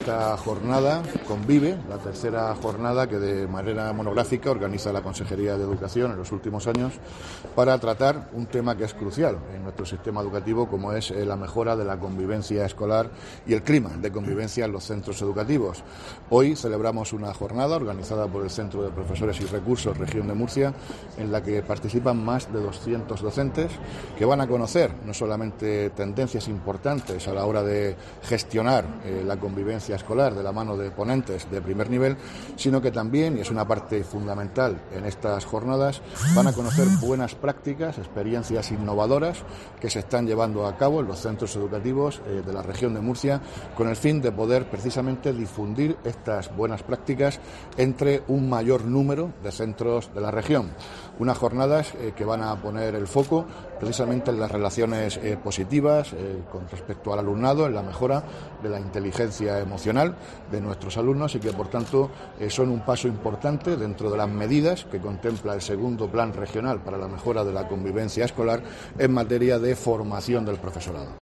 esta jornada Convive, la tercera jornada que de manera monográfica organiza la Consejería de Educación en los últimos años para tratar un tema que es crucial en nuestro sistema educativo, como es la mejora de la convivencia escolar y el clima de convivencia en los centros educativos. Hoy celebramos una jornada organizada por el Centro de Profesores y Recursos Región de Murcia, en la que participan más de 200 docentes que van a conocer no solamente tendencias importantes a la hora de gestionar la convivencia escolar de la mano de ponentes de primer nivel, sino que también, y es una parte fundamental en estas jornadas, van a conocer buenas prácticas, experiencias innovadoras que se están llevando a cabo en los centros educativos de la región de Murcia, con el fin de poder precisamente difundir estas buenas prácticas entre un mayor número de centros de la región. Unas jornadas que van a poner el foco precisamente en las relaciones positivas con respecto al alumnado, en la mejora de la inteligencia emocional de nuestros alumnos y que, por tanto, son un paso importante dentro de las medidas que contempla el segundo Plan Regional para la mejora de la convivencia escolar en materia de formación del profesorado.